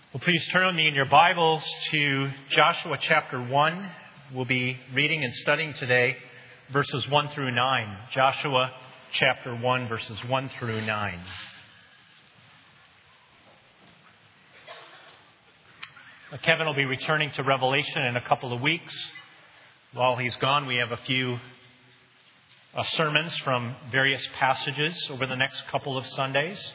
Well, please turn with me in your Bibles to Joshua chapter 1. We'll be reading and studying today verses 1 through 9. Joshua chapter 1, verses 1 through 9. Kevin will be returning to Revelation in a couple of weeks. While he's gone, we have a few sermons from various passages over the next couple of Sundays.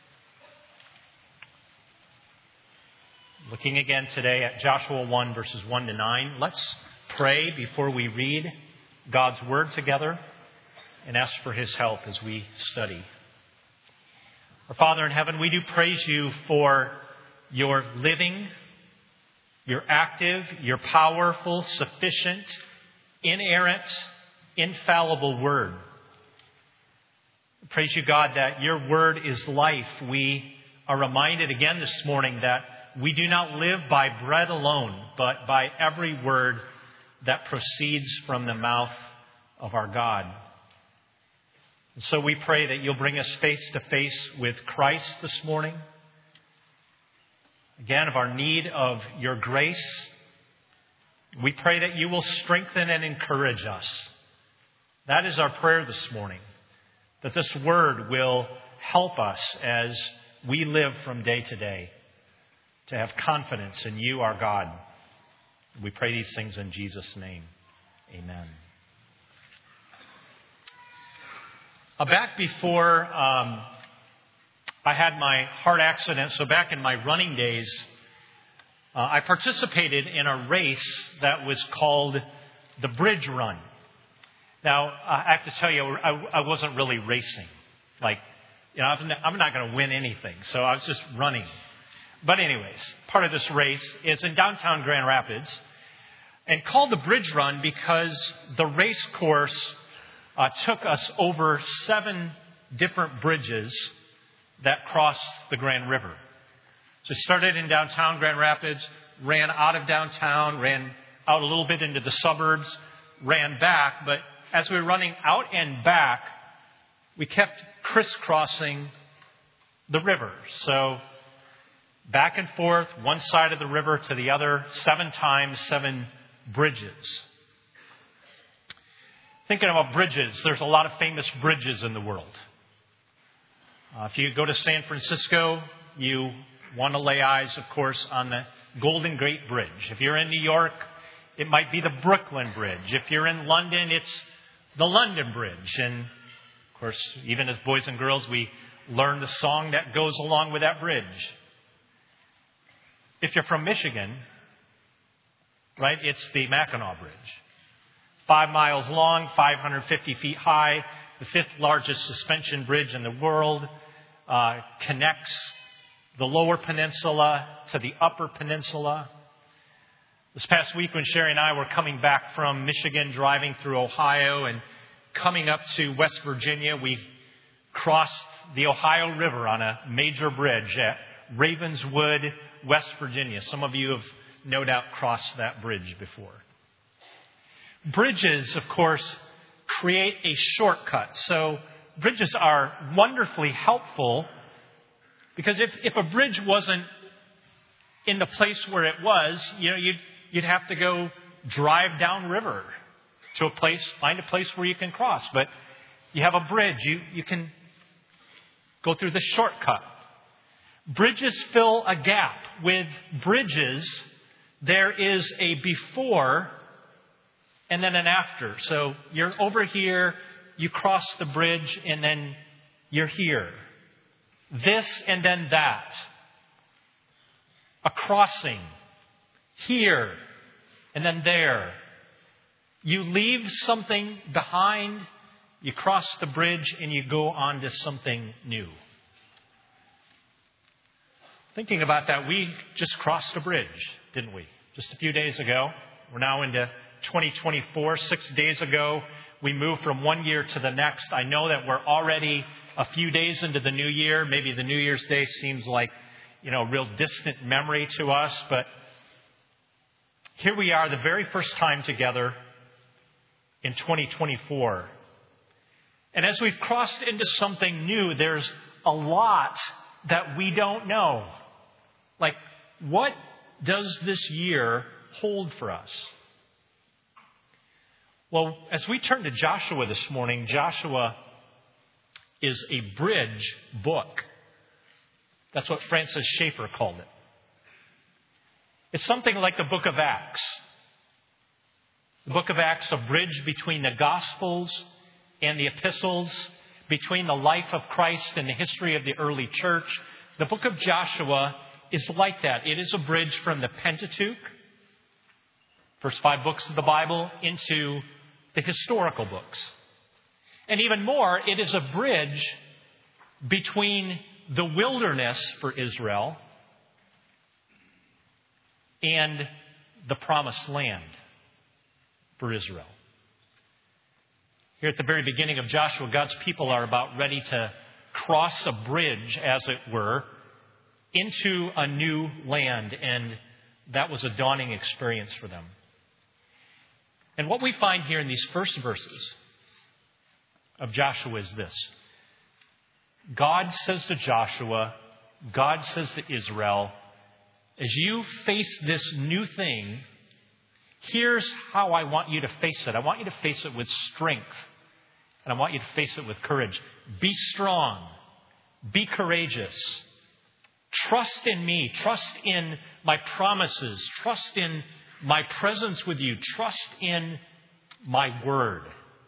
Looking again today at Joshua 1, verses 1 to 9. Let's pray before we read God's Word together and ask for His help as we study. Our Father in heaven, we do praise You for Your living, Your active, Your powerful, sufficient, inerrant, infallible Word. Praise You, God, that Your Word is life. We are reminded again this morning that we do not live by bread alone, but by every word that proceeds from the mouth of our God. And so we pray that You'll bring us face to face with Christ this morning. Again, of our need of Your grace. We pray that You will strengthen and encourage us. That is our prayer this morning. That this word will help us as we live from day to day, to have confidence in You, our God. We pray these things in Jesus' name. Amen. Back before I had my heart accident, so back in my running days, I participated in a race that was called the Bridge Run. Now, I have to tell you, I wasn't really racing. I'm not going to win anything, so I was just running. But anyways, part of this race is in downtown Grand Rapids and called the Bridge Run because the race course took us over 7 different bridges that cross the Grand River. So it started in downtown Grand Rapids, ran out of downtown, ran out a little bit into the suburbs, ran back. But as we were running out and back, we kept crisscrossing the river. So back and forth, one side of the river to the other, 7 times, 7 bridges. Thinking about bridges, there's a lot of famous bridges in the world. If you go to San Francisco, you want to lay eyes, of course, on the Golden Gate Bridge. If you're in New York, it might be the Brooklyn Bridge. If you're in London, it's the London Bridge. And, of course, even as boys and girls, we learn the song that goes along with that bridge. If you're from Michigan, right, it's the Mackinac Bridge. 5 miles long, 550 feet high, the 5th largest suspension bridge in the world, connects the lower peninsula to the upper peninsula. This past week when Sherry and I were coming back from Michigan, driving through Ohio and coming up to West Virginia, we crossed the Ohio River on a major bridge at Ravenswood, West Virginia. Some of you have no doubt crossed that bridge before. Bridges, of course, create a shortcut. So bridges are wonderfully helpful because if a bridge wasn't in the place where it was, you'd have to go drive downriver to find a place where you can cross. But you have a bridge, you can go through the shortcut. Bridges fill a gap. With bridges, there is a before and then an after. So you're over here, you cross the bridge, and then you're here. This and then that. A crossing. Here and then there. You leave something behind, you cross the bridge, and you go on to something new. Thinking about that, we just crossed a bridge, didn't we? Just a few days ago. We're now into 2024. 6 days ago, we moved from one year to the next. I know that we're already a few days into the new year. Maybe the New Year's Day seems like, a real distant memory to us. But here we are, the very first time together in 2024. And as we've crossed into something new, there's a lot that we don't know. Like what does this year hold for us? Well, as we turn to Joshua this morning, Joshua is a bridge book. That's what Francis Schaeffer called it. It's something like the book of Acts. The book of Acts, a bridge between the Gospels and the epistles, between the life of Christ and the history of the early church. The book of Joshua is like that. It is a bridge from the Pentateuch, first 5 books of the Bible, into the historical books. And even more, it is a bridge between the wilderness for Israel and the promised land for Israel. Here at the very beginning of Joshua, God's people are about ready to cross a bridge, as it were, into a new land. And that was a dawning experience for them. And what we find here in these first verses of Joshua is this. God says to Joshua, God says to Israel, as you face this new thing, here's how I want you to face it. I want you to face it with strength. And I want you to face it with courage. Be strong. Be courageous. Trust in me. Trust in my promises. Trust in my presence with you. Trust in my word.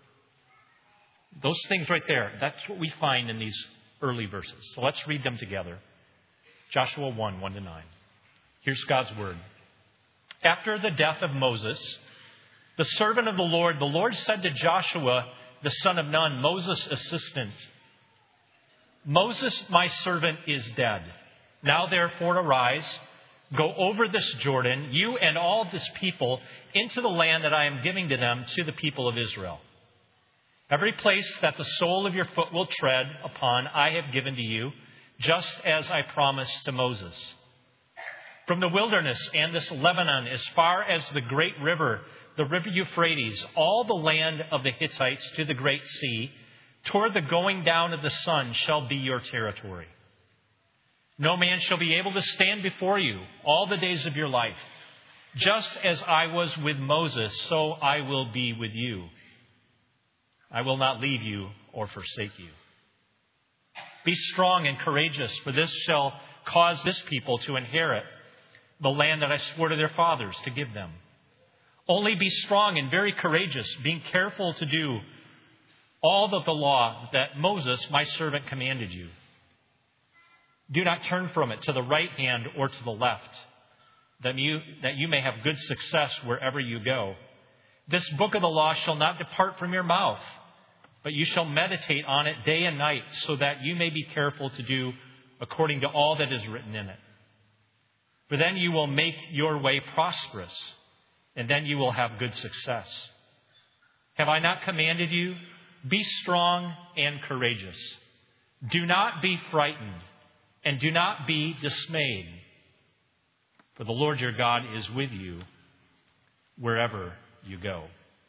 Those things right there, that's what we find in these early verses. So let's read them together. Joshua 1, 1-9. Here's God's word. After the death of Moses, the servant of the Lord said to Joshua, the son of Nun, Moses' assistant, Moses, my servant, is dead. Now therefore arise, go over this Jordan, you and all this people, into the land that I am giving to them, to the people of Israel. Every place that the sole of your foot will tread upon, I have given to you, just as I promised to Moses. From the wilderness and this Lebanon, as far as the great river, the river Euphrates, all the land of the Hittites to the great sea, toward the going down of the sun shall be your territory. No man shall be able to stand before you all the days of your life. Just as I was with Moses, so I will be with you. I will not leave you or forsake you. Be strong and courageous, for this shall cause this people to inherit the land that I swore to their fathers to give them. Only be strong and very courageous, being careful to do all of the law that Moses, my servant, commanded you. Do not turn from it to the right hand or to the left, that you may have good success wherever you go. This book of the law shall not depart from your mouth, but you shall meditate on it day and night, so that you may be careful to do according to all that is written in it. For then you will make your way prosperous, and then you will have good success. Have I not commanded you? Be strong and courageous. Do not be frightened, and do not be dismayed. For the Lord your God is with you wherever you go.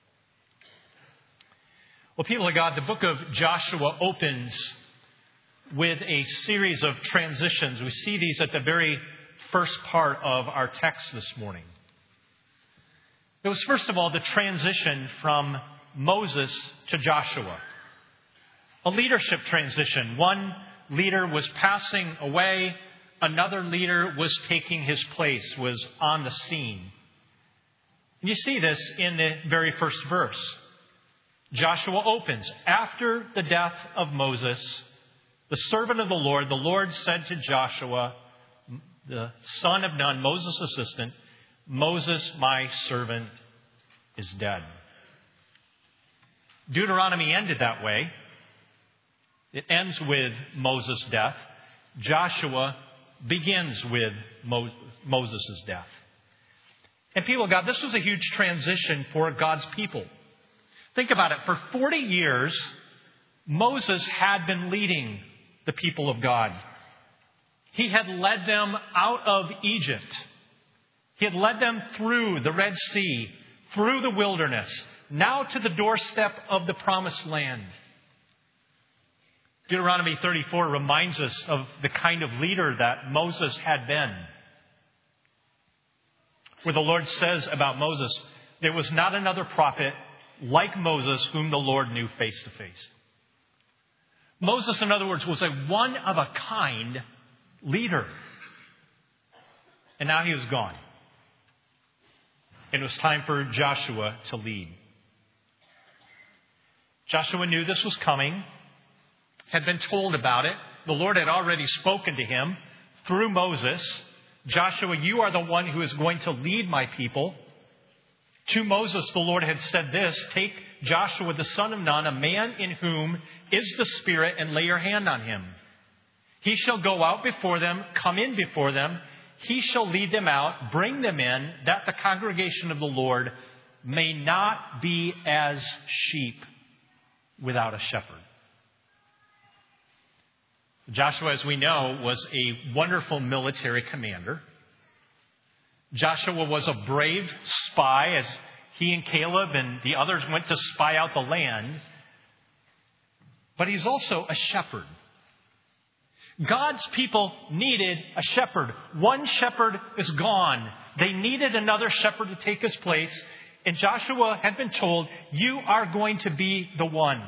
Well, people of God, the book of Joshua opens with a series of transitions. We see these at the very first part of our text this morning. It was, first of all, the transition from Moses to Joshua. A leadership transition. One leader was passing away. Another leader was taking his place, was on the scene. And you see this in the very first verse. Joshua opens, after the death of Moses, the servant of the Lord said to Joshua, the son of Nun, Moses' assistant, Moses, my servant, is dead. Deuteronomy ended that way. It ends with Moses' death. Joshua begins with Moses' death. And people of God, this was a huge transition for God's people. Think about it. For 40 years, Moses had been leading the people of God. He had led them out of Egypt. He had led them through the Red Sea, through the wilderness, now to the doorstep of the promised land. Deuteronomy 34 reminds us of the kind of leader that Moses had been. where the Lord says about Moses, there was not another prophet like Moses whom the Lord knew face to face. Moses, in other words, was a one-of-a-kind leader. And now he was gone. And it was time for Joshua to lead. Joshua knew this was coming, had been told about it. The Lord had already spoken to him through Moses. Joshua, you are the one who is going to lead my people. To Moses, the Lord had said this, take Joshua the son of Nun, a man in whom is the Spirit, and lay your hand on him. He shall go out before them, come in before them. He shall lead them out, bring them in, that the congregation of the Lord may not be as sheep without a shepherd. Joshua, as we know, was a wonderful military commander. Joshua was a brave spy as he and Caleb and the others went to spy out the land. But he's also a shepherd. God's people needed a shepherd. One shepherd is gone. They needed another shepherd to take his place. And Joshua had been told, you are going to be the one.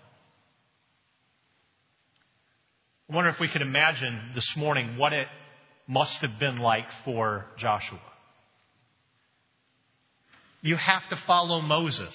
I wonder if we could imagine this morning what it must have been like for Joshua. You have to follow Moses.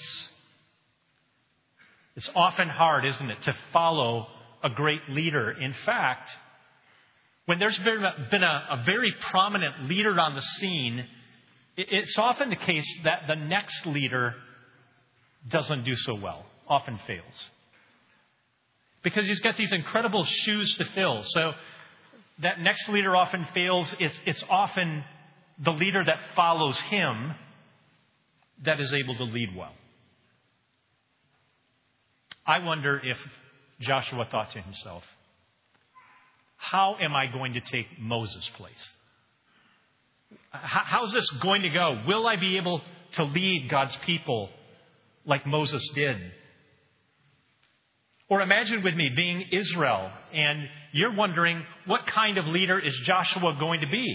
It's often hard, isn't it, to follow a great leader. In fact, when there's been a very prominent leader on the scene, it's often the case that the next leader doesn't do so well, often fails. Because he's got these incredible shoes to fill. So that next leader often fails. It's often the leader that follows him that is able to lead well. I wonder if Joshua thought to himself, how am I going to take Moses' place? How's this going to go? Will I be able to lead God's people like Moses did? Or imagine with me being Israel, and you're wondering, what kind of leader is Joshua going to be?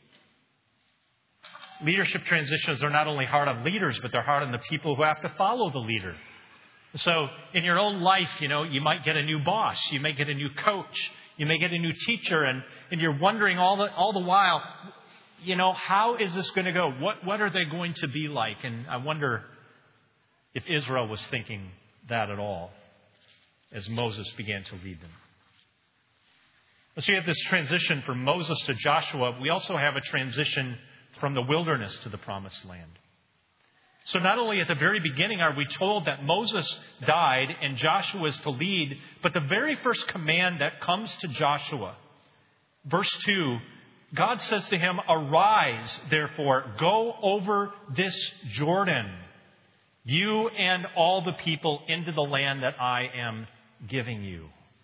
Leadership transitions are not only hard on leaders, but they're hard on the people who have to follow the leader. So in your own life, you might get a new boss, you may get a new coach, you may get a new teacher, and you're wondering all the while, how is this going to go? What are they going to be like? And I wonder if Israel was thinking that at all as Moses began to lead them. So you have this transition from Moses to Joshua. We also have a transition from the wilderness to the promised land. So not only at the very beginning are we told that Moses died and Joshua is to lead, but the very first command that comes to Joshua, verse 2, God says to him, arise, therefore, go over this Jordan, you and all the people, into the land that I am giving you.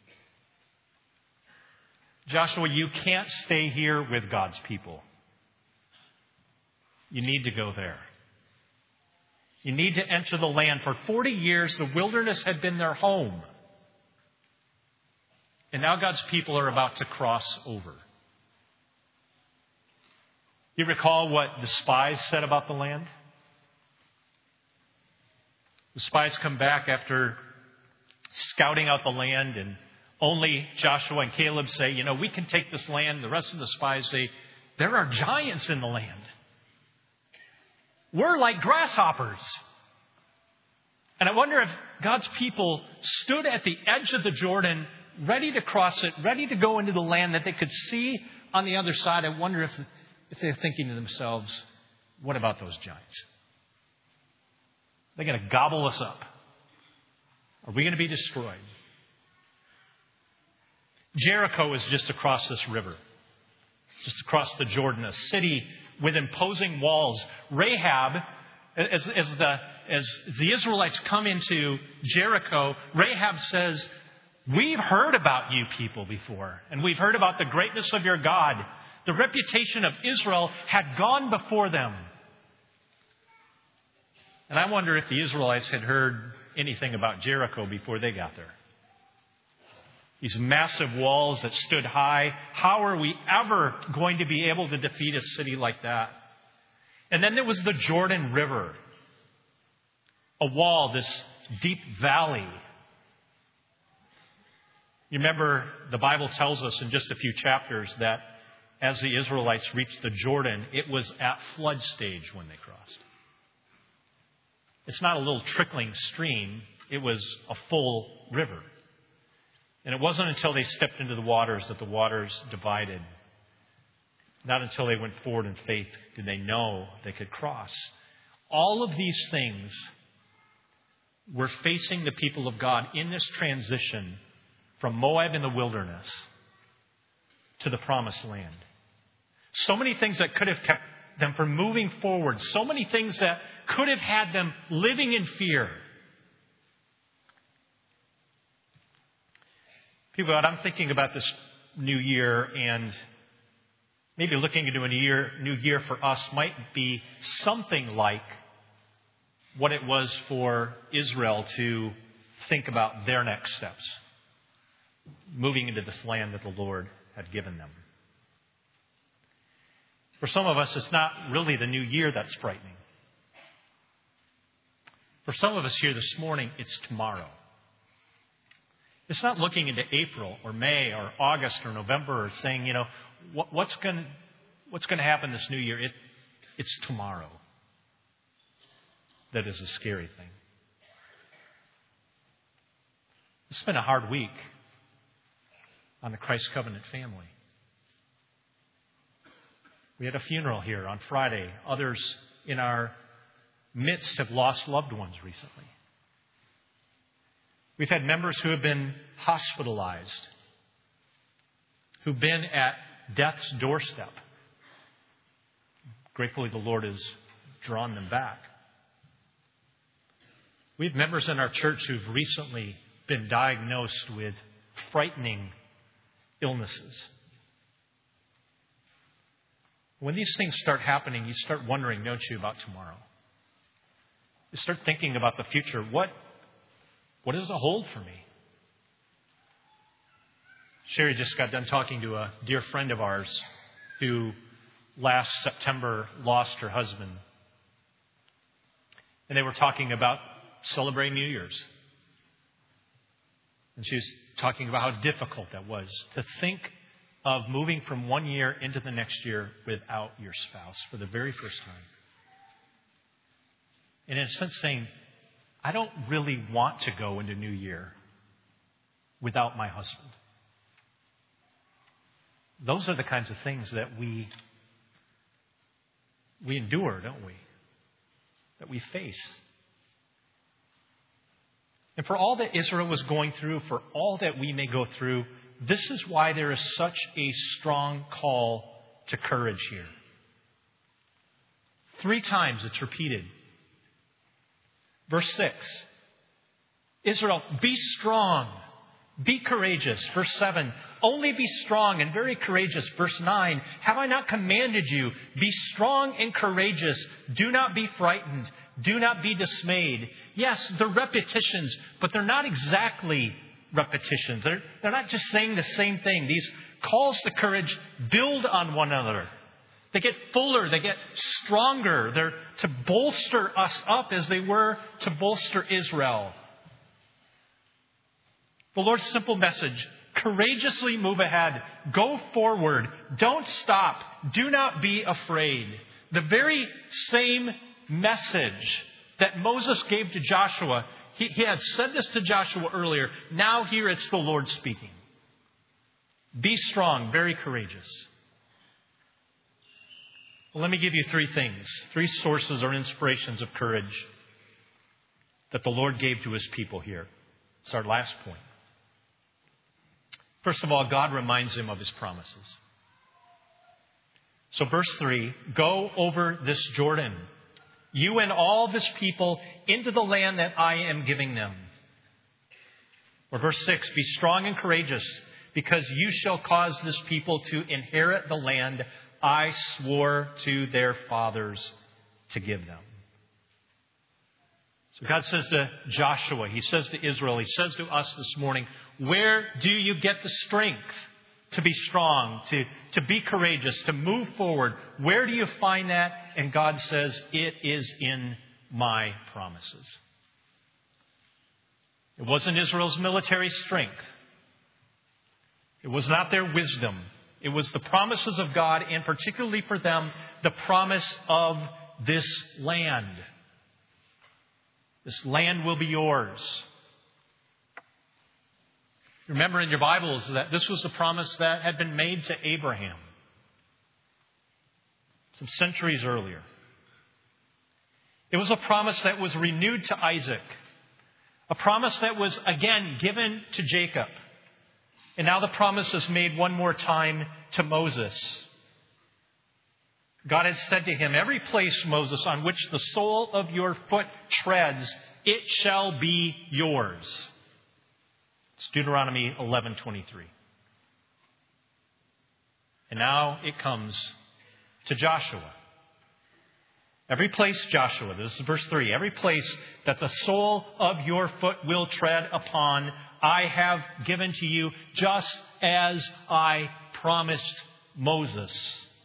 Joshua, you can't stay here with God's people. You need to go there. You need to enter the land. For 40 years, the wilderness had been their home. And now God's people are about to cross over. You recall what the spies said about the land? The spies come back after scouting out the land, and only Joshua and Caleb say, we can take this land. The rest of the spies say, there are giants in the land. We're like grasshoppers. And I wonder if God's people stood at the edge of the Jordan, ready to cross it, ready to go into the land that they could see on the other side. I wonder if they're thinking to themselves, what about those giants? They're going to gobble us up. Are we going to be destroyed? Jericho is just across this river, just across the Jordan, a city with imposing walls. Rahab, as the Israelites come into Jericho, Rahab says, we've heard about you people before, and we've heard about the greatness of your God. The reputation of Israel had gone before them. And I wonder if the Israelites had heard anything about Jericho before they got there. These massive walls that stood high. How are we ever going to be able to defeat a city like that? And then there was the Jordan River, a wall, this deep valley. You remember the Bible tells us in just a few chapters that as the Israelites reached the Jordan, it was at flood stage when they crossed. It's not a little trickling stream. It was a full river. And it wasn't until they stepped into the waters that the waters divided. Not until they went forward in faith did they know they could cross. All of these things were facing the people of God in this transition from Moab in the wilderness to the promised land. So many things that could have kept them from moving forward. So many things that could have had them living in fear. People, I'm thinking about this new year, and maybe looking into a new year for us might be something like what it was for Israel to think about their next steps, moving into this land that the Lord had given them. For some of us, it's not really the new year that's frightening. For some of us here this morning, it's tomorrow. It's not looking into April or May or August or November or saying, what's going to happen this new year? It's tomorrow that is a scary thing. It's been a hard week on the Christ Covenant family. We had a funeral here on Friday. Others in our midst have lost loved ones recently. We've had members who have been hospitalized, who've been at death's doorstep. Gratefully, the Lord has drawn them back. We have members in our church who've recently been diagnosed with frightening illnesses. When these things start happening, you start wondering, don't you, about tomorrow? You start thinking about the future. What does it hold for me? Sherry just got done talking to a dear friend of ours who last September lost her husband. And they were talking about celebrating New Year's. And she was talking about how difficult that was to think of moving from one year into the next year without your spouse for the very first time. And in a sense saying, I don't really want to go into New Year without my husband. Those are the kinds of things that we endure, don't we? That we face. And for all that Israel was going through, for all that we may go through, this is why there is such a strong call to courage here. 3 times it's repeated. Verse 6, Israel, be strong, be courageous. Verse 7, only be strong and very courageous. Verse 9, have I not commanded you? Be strong and courageous. Do not be frightened. Do not be dismayed. Yes, they're repetitions, but they're not exactly repetitions. They're not just saying the same thing. These calls to courage build on one another. They get fuller. They get stronger. They're to bolster us up as they were to bolster Israel. The Lord's simple message, courageously move ahead. Go forward. Don't stop. Do not be afraid. The very same message that Moses gave to Joshua, he had said this to Joshua earlier. Now here it's the Lord speaking. Be strong, very courageous. Well, let me give you 3 things, 3 sources or inspirations of courage that the Lord gave to His people here. It's our last point. First of all, God reminds him of His promises. So verse 3, go over this Jordan, you and all this people, into the land that I am giving them. Or verse 6, be strong and courageous, because you shall cause this people to inherit the land I swore to their fathers to give them. So God says to Joshua, He says to Israel, He says to us this morning, where do you get the strength to be strong, to be courageous, to move forward. Where do you find that? And God says, it is in my promises. It wasn't Israel's military strength. It was not their wisdom. It was the promises of God, and particularly for them, the promise of this land. This land will be yours. Remember in your Bibles that this was a promise that had been made to Abraham some centuries earlier. It was a promise that was renewed to Isaac. A promise that was again given to Jacob. And now the promise is made one more time to Moses. God had said to him, every place, Moses, on which the sole of your foot treads, it shall be yours. It's Deuteronomy 11:23. And now it comes to Joshua. Every place, Joshua, this is verse 3, every place that the sole of your foot will tread upon, I have given to you, just as I promised Moses.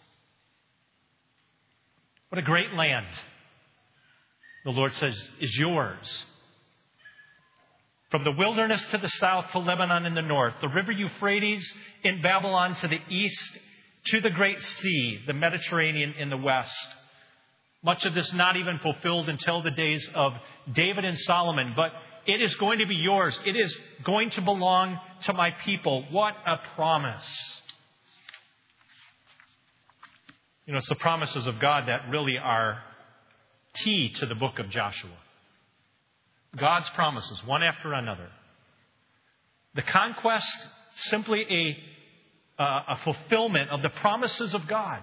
What a great land, the Lord says, is yours. From the wilderness to the south, to Lebanon in the north, the river Euphrates in Babylon to the east, to the great sea, the Mediterranean in the west. Much of this not even fulfilled until the days of David and Solomon, but it is going to be yours. It is going to belong to my people. What a promise. You know, it's the promises of God that really are key to the book of Joshua. God's promises, one after another. The conquest, simply a fulfillment of the promises of God.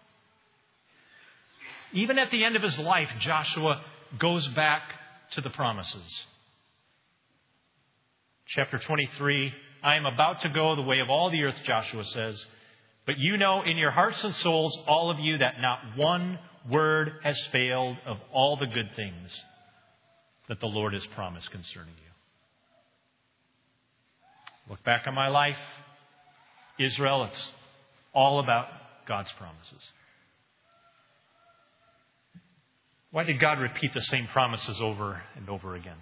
Even at the end of his life, Joshua goes back to the promises. Chapter 23, I am about to go the way of all the earth, Joshua says, but you know in your hearts and souls, all of you, that not one word has failed of all the good things that the Lord has promised concerning you. Look back on my life, Israel, it's all about God's promises. Why did God repeat the same promises over and over again?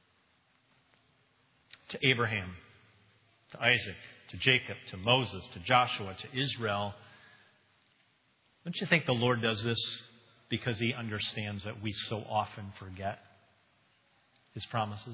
To Abraham, to Isaac, to Jacob, to Moses, to Joshua, to Israel. Don't you think the Lord does this because He understands that we so often forget His promises?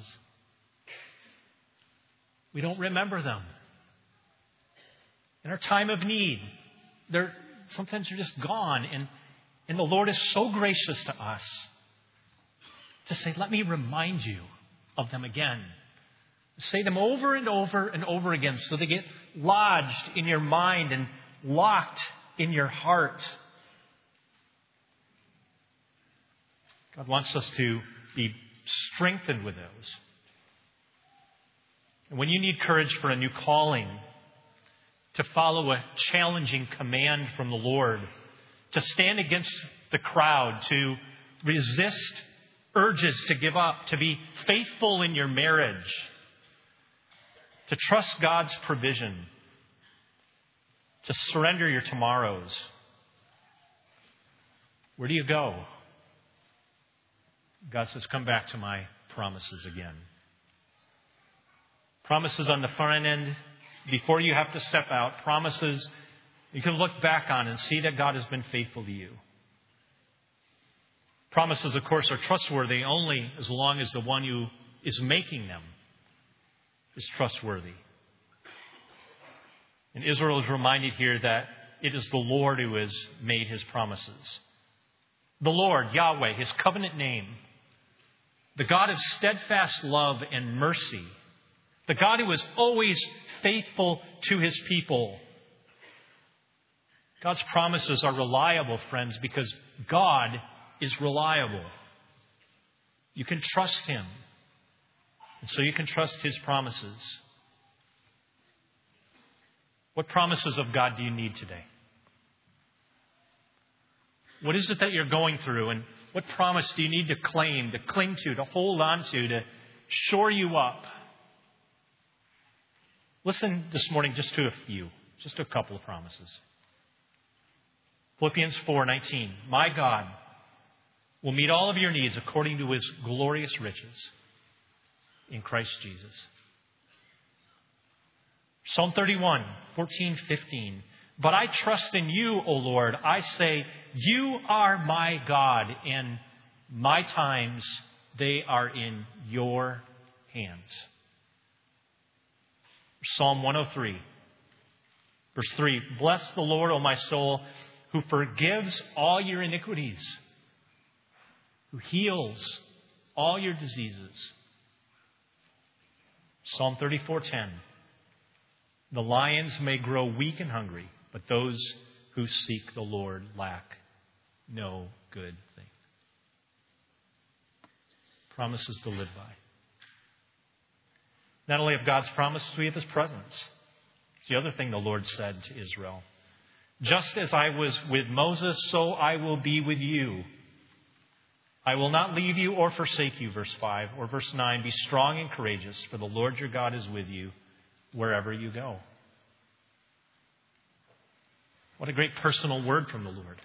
We don't remember them. In our time of need, sometimes they're just gone. And the Lord is so gracious to us to say, let me remind you of them again. Say them over and over and over again so they get lodged in your mind and locked in your heart. God wants us to be strengthened with those. And when you need courage for a new calling, to follow a challenging command from the Lord, to stand against the crowd, to resist urges to give up, to be faithful in your marriage, to trust God's provision, to surrender your tomorrows. Where do you go? God says, come back to my promises again. Promises on the front end, before you have to step out. Promises you can look back on and see that God has been faithful to you. Promises, of course, are trustworthy only as long as the one who is making them is trustworthy. And Israel is reminded here that it is the Lord who has made His promises. The Lord, Yahweh, His covenant name. The God of steadfast love and mercy. The God who is always faithful to His people. God's promises are reliable, friends, because God is reliable. You can trust Him. And so you can trust His promises. What promises of God do you need today? What is it that you're going through? And what promise do you need to claim, to cling to hold on to shore you up? Listen this morning just to a few. Just a couple of promises. Philippians 4:19. My God will meet all of your needs according to His glorious riches in Christ Jesus. Psalm 31:14-15. But I trust in you, O Lord. I say, you are my God, and my times, they are in your hands. Psalm 103, verse 3. Bless the Lord, O my soul, who forgives all your iniquities, who heals all your diseases. Psalm 34:10. The lions may grow weak and hungry, but those who seek the Lord lack no good thing. Promises to live by. Not only have God's promises, we have His presence. It's the other thing the Lord said to Israel. Just as I was with Moses, so I will be with you. I will not leave you or forsake you, verse 5. Or verse 9, be strong and courageous, for the Lord your God is with you wherever you go. What a great personal word from the Lord.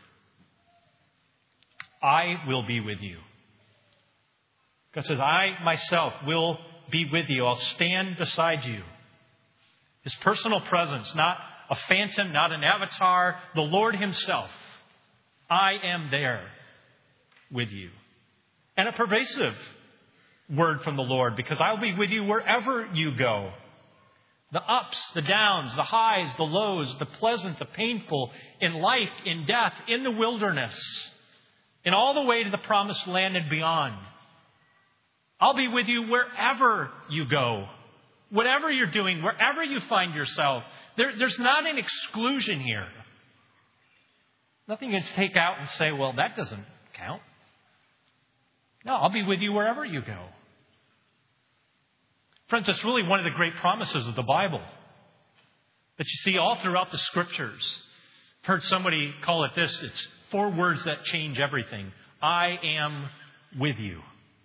I will be with you. God says, I myself will be with you. I'll stand beside you. His personal presence, not a phantom, not an avatar, the Lord Himself. I am there with you. And a pervasive word from the Lord, because I'll be with you wherever you go. The ups, the downs, the highs, the lows, the pleasant, the painful, in life, in death, in the wilderness, and all the way to the promised land and beyond. I'll be with you wherever you go, whatever you're doing, wherever you find yourself. There's not an exclusion here. Nothing you can take out and say, well, that doesn't count. No, I'll be with you wherever you go. Friends, it's really one of the great promises of the Bible that you see all throughout the Scriptures. I've heard somebody call it this. It's 4 words that change everything. I am with you.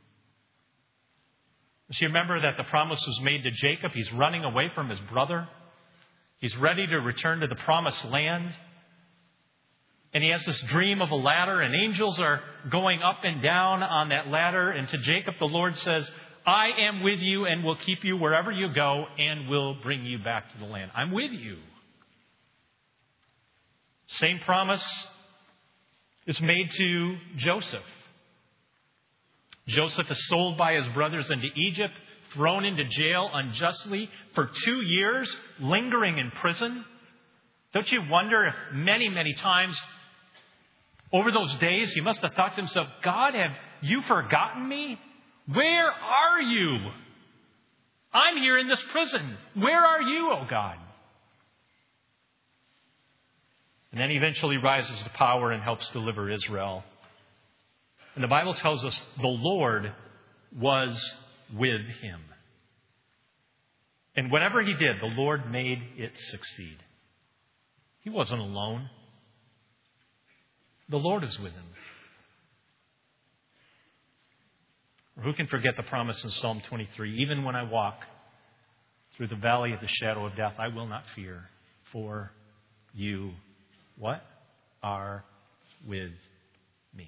So you remember that the promise was made to Jacob. He's running away from his brother. He's ready to return to the promised land. And he has this dream of a ladder, and angels are going up and down on that ladder. And to Jacob, the Lord says, I am with you and will keep you wherever you go and will bring you back to the land. I'm with you. Same promise is made to Joseph. Joseph is sold by his brothers into Egypt, thrown into jail unjustly for 2 years, lingering in prison. Don't you wonder if many, many times over those days he must have thought to himself, God, have you forgotten me? Where are you? I'm here in this prison. Where are you, oh God? And then he eventually rises to power and helps deliver Israel. And the Bible tells us the Lord was with him. And whatever he did, the Lord made it succeed. He wasn't alone. The Lord is with him. Who can forget the promise in Psalm 23? Even when I walk through the valley of the shadow of death, I will not fear, for you, what? Are with me.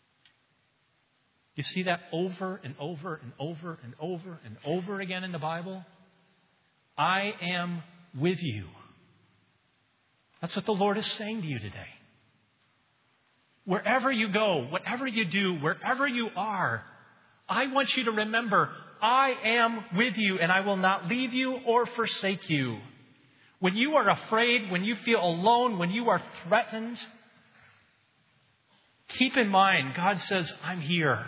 You see that over and over and over and over and over again in the Bible? I am with you. That's what the Lord is saying to you today. Wherever you go, whatever you do, wherever you are, I want you to remember, I am with you and I will not leave you or forsake you. When you are afraid, when you feel alone, when you are threatened, keep in mind, God says, I'm here.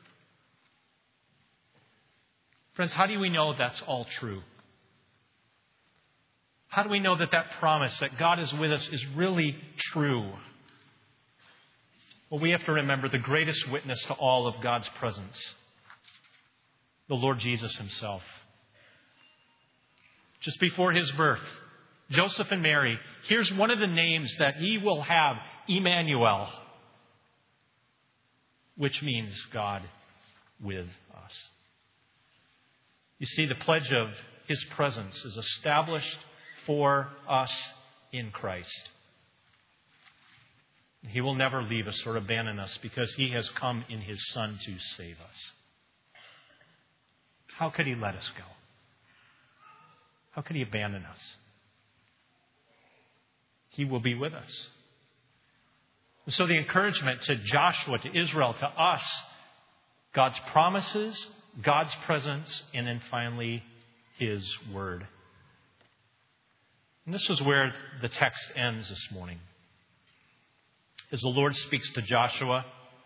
Friends, how do we know that's all true? How do we know that that promise that God is with us is really true? Well, we have to remember the greatest witness to all of God's presence, the Lord Jesus himself. Just before his birth, Joseph and Mary, here's one of the names that he will have, Emmanuel, which means God with us. You see, the pledge of his presence is established for us in Christ. He will never leave us or abandon us because He has come in His Son to save us. How could He let us go? How could He abandon us? He will be with us. So the encouragement to Joshua, to Israel, to us, God's promises, God's presence, and then finally His Word. And this is where the text ends this morning. As the Lord speaks to Joshua,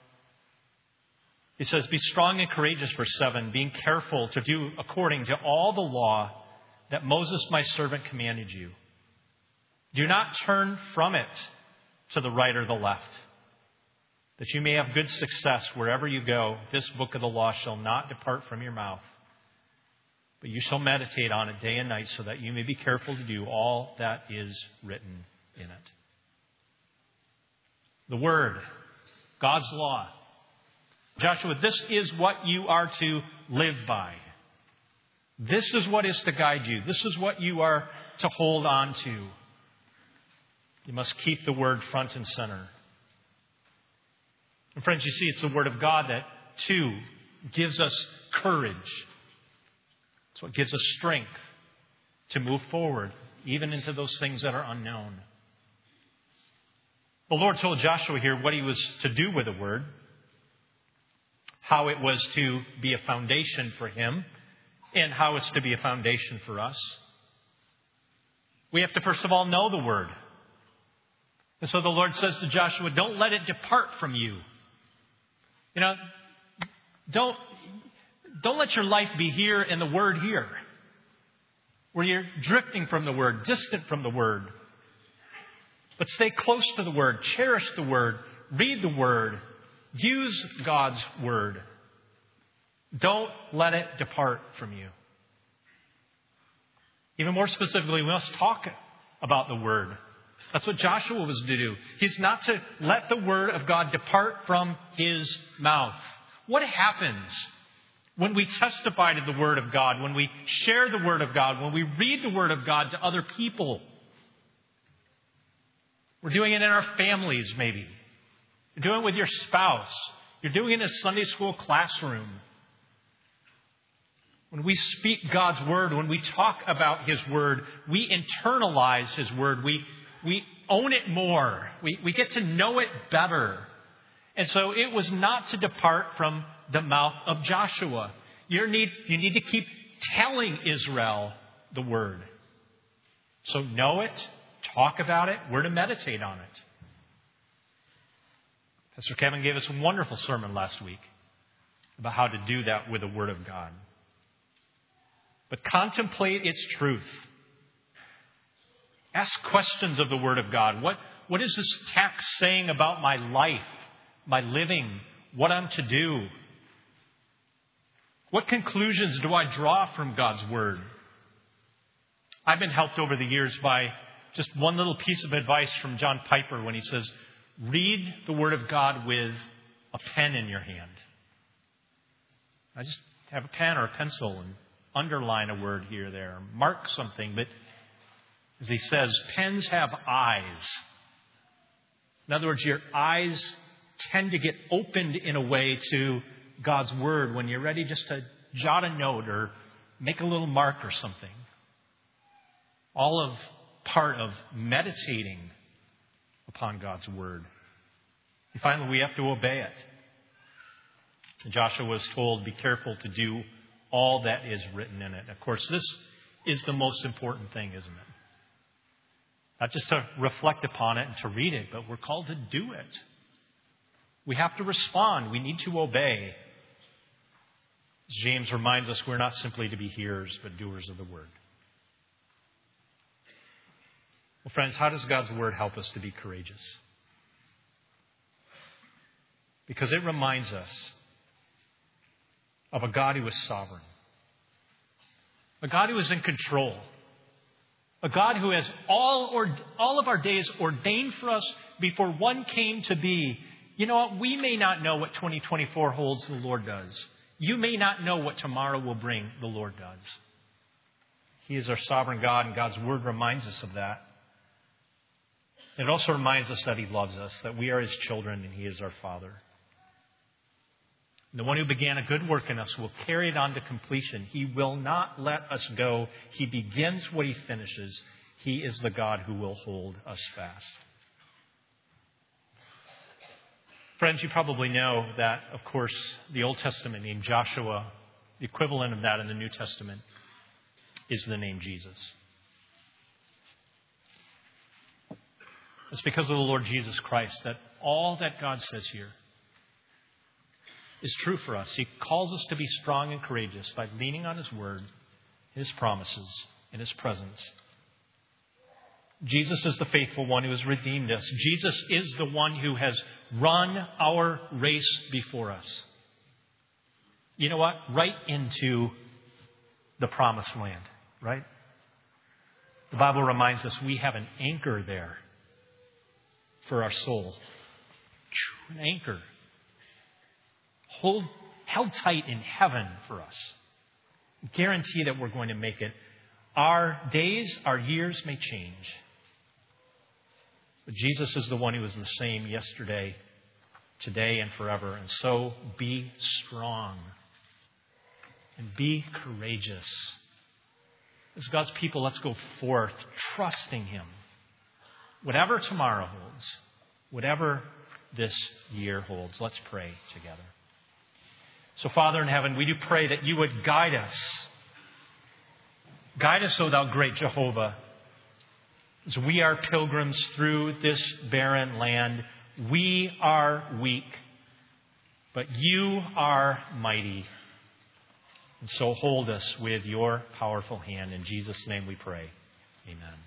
He says, "Be strong and courageous," verse 7, "being careful to do according to all the law that Moses my servant commanded you. Do not turn from it to the right or the left, that you may have good success wherever you go. This book of the law shall not depart from your mouth, but you shall meditate on it day and night, so that you may be careful to do all that is written in it." The Word, God's law. Joshua, this is what you are to live by. This is what is to guide you. This is what you are to hold on to. You must keep the Word front and center. And friends, you see, it's the Word of God that, too, gives us courage. It's what gives us strength to move forward, even into those things that are unknown. The Lord told Joshua here what he was to do with the Word, how it was to be a foundation for him, and how it's to be a foundation for us. We have to, first of all, know the Word. And so the Lord says to Joshua, don't let it depart from you. Don't let your life be here and the Word here, where you're drifting from the Word, distant from the Word. But stay close to the Word, cherish the Word, read the Word, use God's Word. Don't let it depart from you. Even more specifically, we must talk about the Word. That's what Joshua was to do. He's not to let the Word of God depart from his mouth. What happens when we testify to the Word of God, when we share the Word of God, when we read the Word of God to other people? We're doing it in our families, maybe. You're doing it with your spouse. You're doing it in a Sunday school classroom. When we speak God's Word, when we talk about His Word, we internalize His Word. We own it more. We get to know it better. And so it was not to depart from the mouth of Joshua. You need to keep telling Israel the Word. So know it, talk about it, we're to meditate on it. Pastor Kevin gave us a wonderful sermon last week about how to do that with the Word of God. But contemplate its truth. Ask questions of the Word of God. What is this text saying about my life, my living, what I'm to do? What conclusions do I draw from God's Word? I've been helped over the years by just one little piece of advice from John Piper when he says, read the Word of God with a pen in your hand. I just have a pen or a pencil and underline a word here or there, mark something. But as he says, pens have eyes. In other words, your eyes tend to get opened in a way to God's Word when you're ready just to jot a note or make a little mark or something. All of part of meditating upon God's Word. And finally, we have to obey it. Joshua was told, be careful to do all that is written in it. Of course, this is the most important thing, isn't it? Not just to reflect upon it and to read it, but we're called to do it. We have to respond. We need to obey. As James reminds us, we're not simply to be hearers, but doers of the Word. Well, friends, how does God's Word help us to be courageous? Because it reminds us of a God who is sovereign. A God who is in control. A God who has all of our days ordained for us before one came to be. You know what? We may not know what 2024 holds, the Lord does. You may not know what tomorrow will bring, the Lord does. He is our sovereign God, and God's Word reminds us of that. It also reminds us that He loves us, that we are His children and He is our Father. The one who began a good work in us will carry it on to completion. He will not let us go. He begins what He finishes. He is the God who will hold us fast. Friends, you probably know that, of course, the Old Testament name Joshua, the equivalent of that in the New Testament, is the name Jesus. It's because of the Lord Jesus Christ that all that God says here is true for us. He calls us to be strong and courageous by leaning on His word, His promises, and His presence. Jesus is the faithful one who has redeemed us. Jesus is the one who has run our race before us. You know what? Right into the promised land, right? The Bible reminds us we have an anchor there for our soul. An anchor. Held tight in heaven for us. Guarantee that we're going to make it. Our days, our years may change. But Jesus is the one who is the same yesterday, today, and forever. And so be strong and be courageous. As God's people, let's go forth trusting Him. Whatever tomorrow holds, whatever this year holds, let's pray together. So, Father in heaven, we do pray that You would guide us. Guide us, O Thou great Jehovah. As we are pilgrims through this barren land, we are weak, but You are mighty. And so hold us with Your powerful hand. In Jesus' name we pray. Amen.